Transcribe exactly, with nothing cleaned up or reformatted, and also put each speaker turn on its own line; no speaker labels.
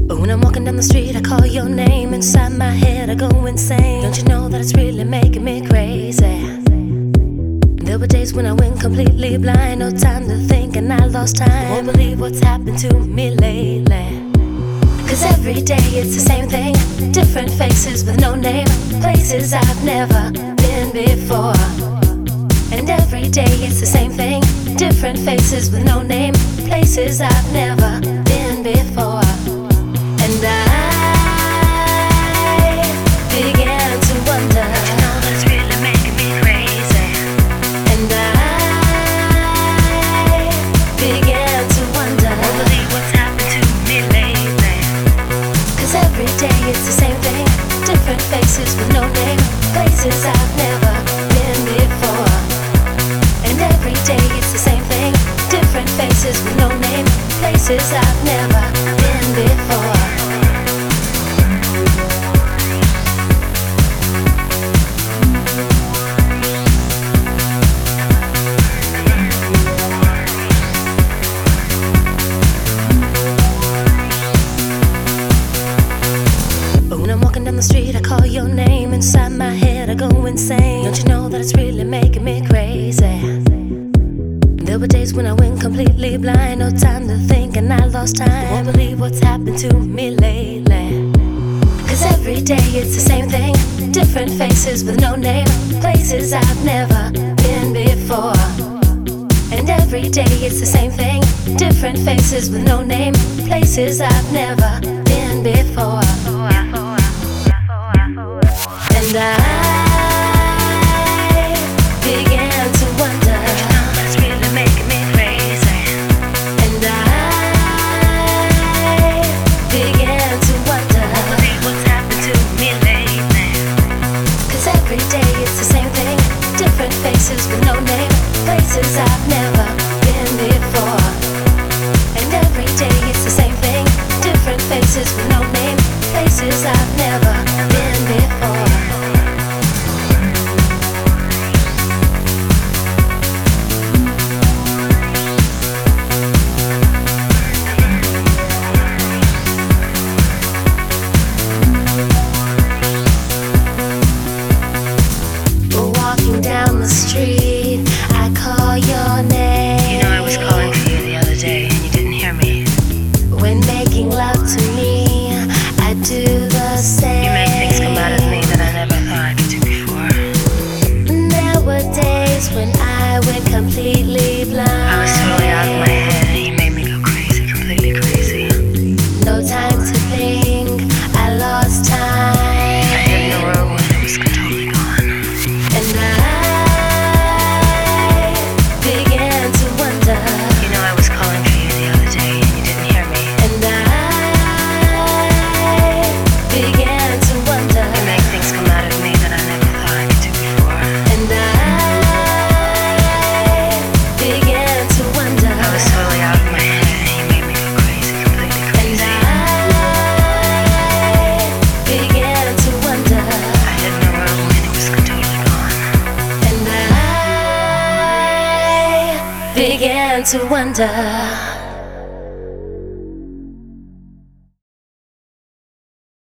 When I'm walking down the street, I call your name. Inside my head, I go insane. Don't you know that it's really making me crazy? There were days when I went completely blind. No time to think and I lost time. Won't believe what's happened to me lately. Cause every day it's the same thing. Different faces with no name. Places I've never been before. And every day it's the same thing. Different faces with no name. Places I've never been before. And I began to wonder, you know that's really making me crazy. And I began to wonder, won't believe what's happened to me lately. Cause every day it's the same thing. Different faces with no name. Places I've never been before. And every day it's the same thing. Different faces with no name. Places I've never been before. When I'm walking down the street, I call your name. Inside my head, I go insane. Don't you know that it's really making me crazy? There were days when I went completely blind. No time to think and I lost time. Won't believe what's happened to me lately. Cause every day it's the same thing. Different faces with no name. Places I've never been before. And every day it's the same thing. Different faces with no name. Places I've never been before. And I began to wonder, you know that's really making me crazy. And I began to wonder, won't believe what's happened to me lately. Cause every day it's the same thing. Different faces with no name. Places I've never been before. And every day it's the same thing. Different faces with no name. Places I've never been before. Walking down the street, I call your name.
You know I was calling for you the other day and you didn't hear me.
When making love to me, I do the same.
You make things come out of me that I never thought I could do before.
There were days when I went completely blind.
I was totally out of my head and you made me go crazy, completely crazy.
No time to think, I lost time.
I hit in the road when it was totally gone.
And I began to wonder,
You know I was calling for you the other day and you didn't hear me.
and I began to wonder,
You make things come out of me that I never thought I could do before.
and I began to wonder,
I was totally out of my head and you made me go crazy, completely
and
crazy.
I began to wonder,
I hit in the road when it was totally gone.
and I began to wonder.